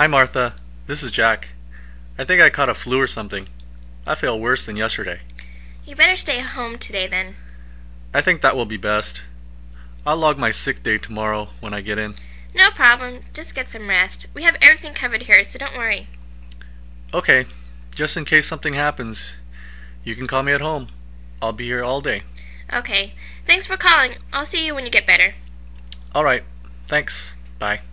Hi, Martha. This is Jack. I think I caught a flu or something. I feel worse than yesterday. You better stay home today then. I think that will be best. I'll log my sick day tomorrow when I get in. No problem. Just get some rest. We have everything covered here, so don't worry. Okay, just in case something happens, you can call me at home. I'll be here all day. Okay. Thanks for calling. I'll see you when you get better. All right. Thanks. Bye.